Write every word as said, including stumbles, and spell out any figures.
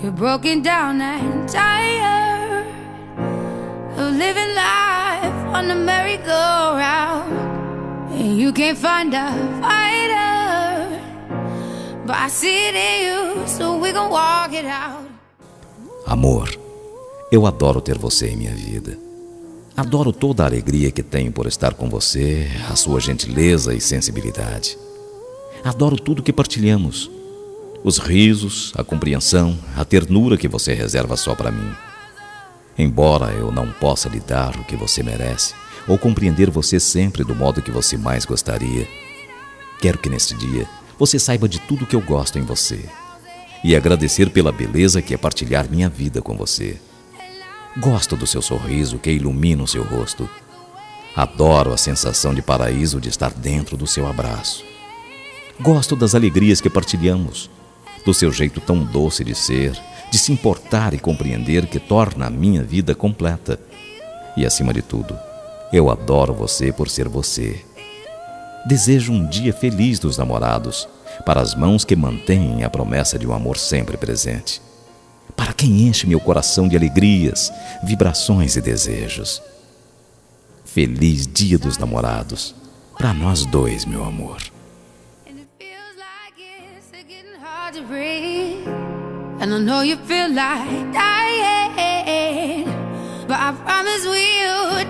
You're broken down and tired of living life on the merry-go-round, and you can't find a fighter, but I see it in you, so we gon' walk it out. Amor, eu adoro ter você em minha vida. Adoro toda a alegria que tenho por estar com você, a sua gentileza e sensibilidade. Adoro tudo que partilhamos. Os risos, a compreensão, a ternura que você reserva só para mim. Embora eu não possa lhe dar o que você merece, ou compreender você sempre do modo que você mais gostaria, quero que neste dia você saiba de tudo que eu gosto em você e agradecer pela beleza que é partilhar minha vida com você. Gosto do seu sorriso que ilumina o seu rosto. Adoro a sensação de paraíso de estar dentro do seu abraço. Gosto das alegrias que partilhamos, do seu jeito tão doce de ser, de se importar e compreender que torna a minha vida completa. E acima de tudo, eu adoro você por ser você. Desejo um dia feliz dos namorados, para as mãos que mantêm a promessa de um amor sempre presente, para quem enche meu coração de alegrias, vibrações e desejos. Feliz Dia dos Namorados, para nós dois, meu amor. To breathe, and I know you feel like dying, but I promise we'll